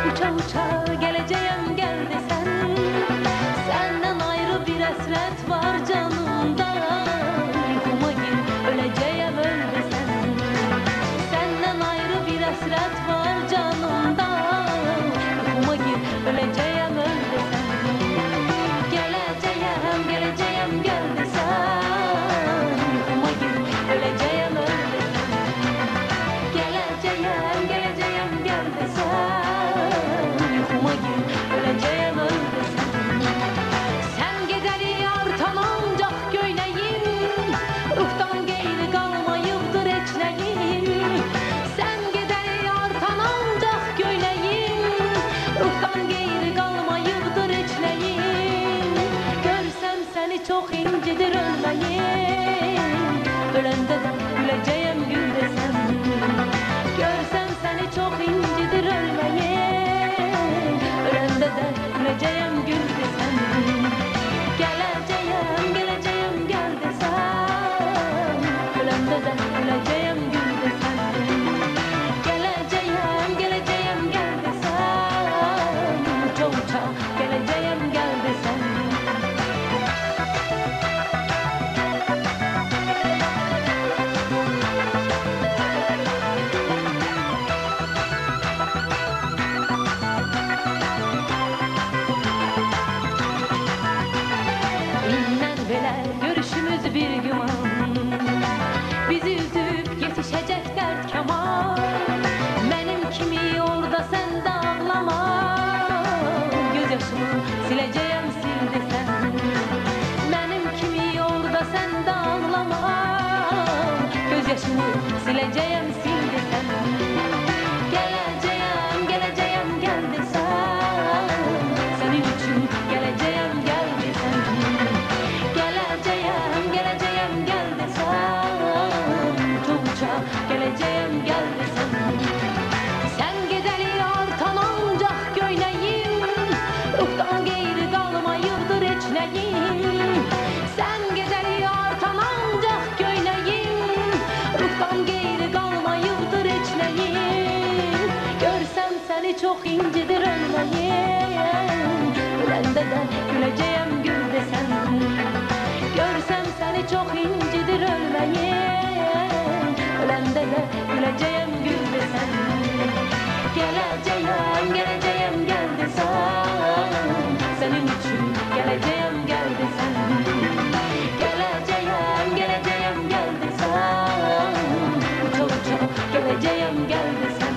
Uça uça geleceğim gel desen, senden ayrı bir hasret var canımda. Yuhuma gir öleceğim öl desen, senden ayrı bir hasret var canımda. Yuhuma gir öleceğim öl desen, geleceğim geleceğim gel desen, yuhuma gir öleceğim öl desen, geleceğim geleceğim gel desen, yuhuma gir öleceğim öl desen. Sen gedeli artan ancak göyneyim, ruhtan geyri kalmayıptır eçleyim. Sen gedeli artan ancak göyneyim, ruhtan geyri kalmayıptır eçleyim. Görsem seni çok incidir ölmeyim, ölende de güleceğim gül desem. Görsem seni çok incidir ölmeyim, ölende de güleceğim gül desem. Geleceğim geleceğim gel desem, ölende de güleceğim gül desem. Geleceğim geleceğim gel desem, uça uça geleceğim gel desem. İnler beler görüşümüz bir güman, bizi üzüp yetişecek dert keman. Benim kimi orada sen de ağlama, gözyaşımı sileceğim sil desen. Benim kimi orada sen de ağlama, gözyaşımı sileceğim sil desen. Geleceğim geleceğim gel desen, senin için geleceğim gel desen. Geleceğim geleceğim gel desen, uça uça geleceğim gel desen. Sen gedeli artan ancak göyneyim, ruhtan geyri kalmayıptır eçleyim. Sen gedeli artan ancak göyneyim, ruhtan geyri kalmayıptır eçleyim. Görsem seni çok incidir ölmeyim, ölende de güleceğim gül desen. Görsem seni çok incidir ölmeyim, ölende de güleceğim gül desen. Geleceğim geleceğim gel desen, senin için geleceğim gel desen. Geleceğim geleceğim gel desen, uça uça geleceğim gel desen.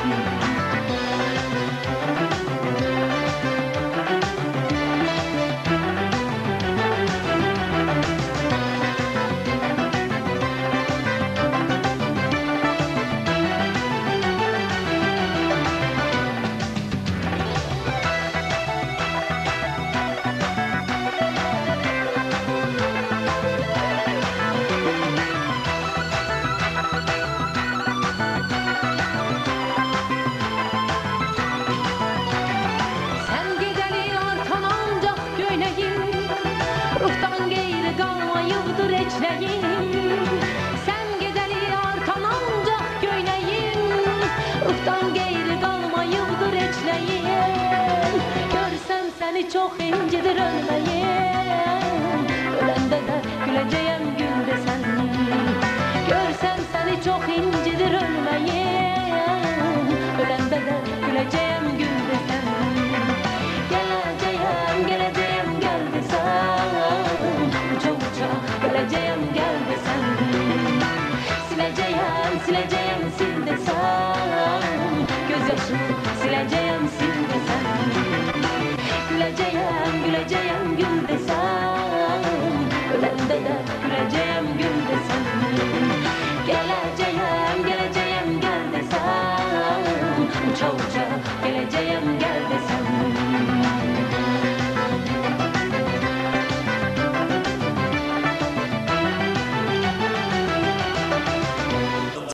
Sen gedeli artan ancak göyneyim, ruhtan geyri kalmayıptır eçleyim. Sen gedeli artan ancak göyneyim, ruhtan geyri kalmayıptır eçleyim. Görsem seni çok incidir ölmeyim, ölende de güleceğim gül desen. Görsem seni çok incidir ölmeyim, ölende de güleceğim gül desen. Geleceğim geleceğim gel desen, uça uça geleceğim gel desen. Sileceğim sileceğim sil desen, gözyaşımı sileceğim sil desen. Güleceğim güleceğim gül desen, ölende de güleceğim gül desen. Geleceğim geleceğim gel desen, uça uça geleceğim gel